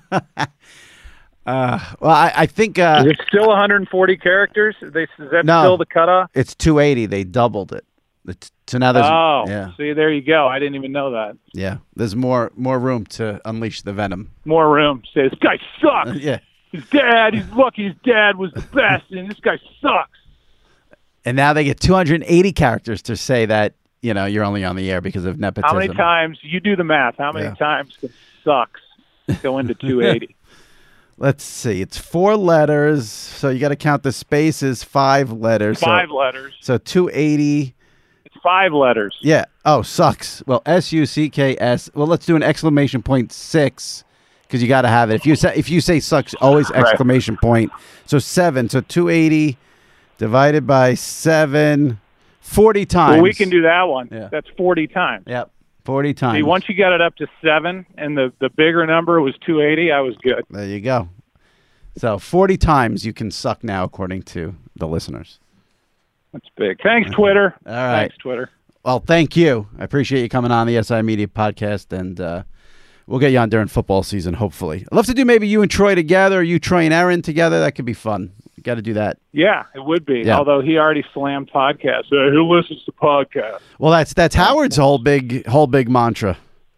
I think... is it still 140 characters? Is that still the cutoff? It's 280. They doubled it. So now there's see, there you go. I didn't even know that. Yeah, there's more room to unleash the venom. More room. Say, this guy sucks. Yeah. He's lucky his dad was the best, and this guy sucks. And now they get 280 characters to say that, you're only on the air because of nepotism. How many times, you do the math, how many times can sucks go into 280? Let's see. It's 4 letters, so you got to count the spaces, 5 letters. 5 letters. So 280... 5 letters. Yeah. Oh, sucks. Well, SUCKS. Well, let's do an exclamation point 6 because you got to have it. If you say sucks, always exclamation point. So 7. So 280 divided by 7, 40 times. Well, we can do that one. Yeah. That's 40 times. Yep. 40 times. See, once you got it up to 7 and the bigger number was 280, I was good. There you go. So 40 times you can suck now, according to the listeners. That's big. Thanks, Twitter. All right. Thanks, Twitter. Well, thank you. I appreciate you coming on the SI Media Podcast, and we'll get you on during football season, hopefully. I'd love to do maybe you and Troy together, or you, Troy, and Aaron together. That could be fun. You got to do that. Yeah, it would be. Yeah. Although he already slammed podcasts. Who listens to podcasts? Well, that's Howard's whole big mantra.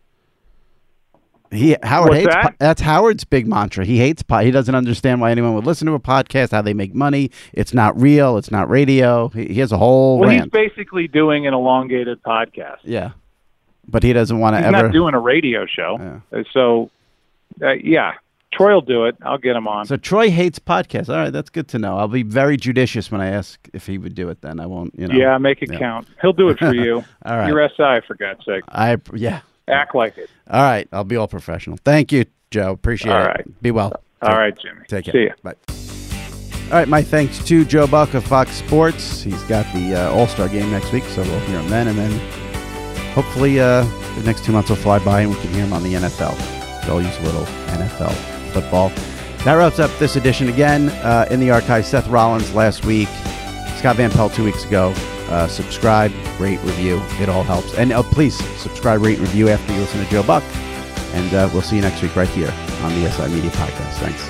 That's Howard's big mantra. He hates he doesn't understand why anyone would listen to a podcast, how they make money. It's not real. It's not radio. He has a whole rant. He's basically doing an elongated podcast. Yeah. But he doesn't want to ever... He's not doing a radio show. Yeah. So, Troy will do it. I'll get him on. So Troy hates podcasts. All right, that's good to know. I'll be very judicious when I ask if he would do it then. I won't, Yeah, make it count. He'll do it for you. All right. You're SI, for God's sake. Act like it. All right. I'll be all professional. Thank you, Joe. Appreciate it. All right. Be well. All right, Jimmy. Take care. See ya. Bye. All right. My thanks to Joe Buck of Fox Sports. He's got the All-Star game next week, so we'll hear him then. And then hopefully the next 2 months will fly by and we can hear him on the NFL. They'll use a little NFL football. That wraps up this edition. Again, in the archive, Seth Rollins last week, Scott Van Pelt 2 weeks ago. Subscribe, rate, review. It all helps. And please subscribe, rate, review after you listen to Joe Buck. And we'll see you next week right here on the SI Media Podcast. Thanks.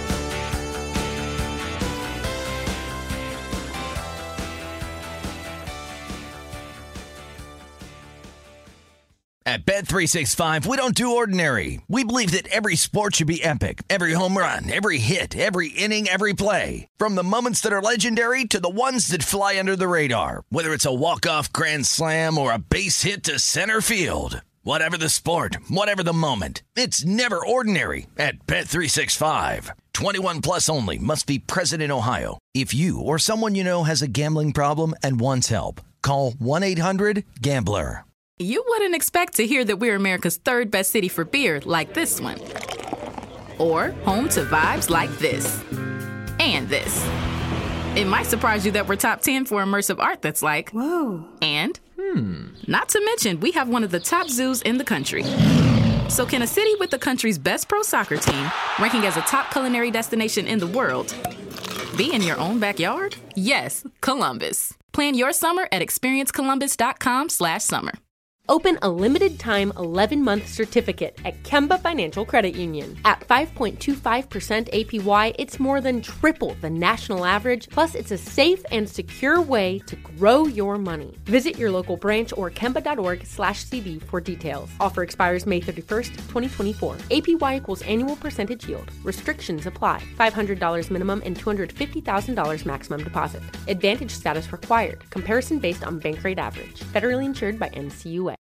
At Bet365, we don't do ordinary. We believe that every sport should be epic. Every home run, every hit, every inning, every play. From the moments that are legendary to the ones that fly under the radar. Whether it's a walk-off grand slam or a base hit to center field. Whatever the sport, whatever the moment. It's never ordinary at Bet365. 21 plus only. Must be present in Ohio. If you or someone you know has a gambling problem and wants help, call 1-800-GAMBLER. You wouldn't expect to hear that we're America's 3rd best city for beer like this one. Or home to vibes like this. And this. It might surprise you that we're top 10 for immersive art that's like, whoa. And, not to mention, we have one of the top zoos in the country. So can a city with the country's best pro soccer team, ranking as a top culinary destination in the world, be in your own backyard? Yes, Columbus. Plan your summer at experiencecolumbus.com/summer. Open a limited-time 11-month certificate at Kemba Financial Credit Union. At 5.25% APY, it's more than triple the national average, plus it's a safe and secure way to grow your money. Visit your local branch or kemba.org/cd for details. Offer expires May 31st, 2024. APY equals annual percentage yield. Restrictions apply. $500 minimum and $250,000 maximum deposit. Advantage status required. Comparison based on bank rate average. Federally insured by NCUA.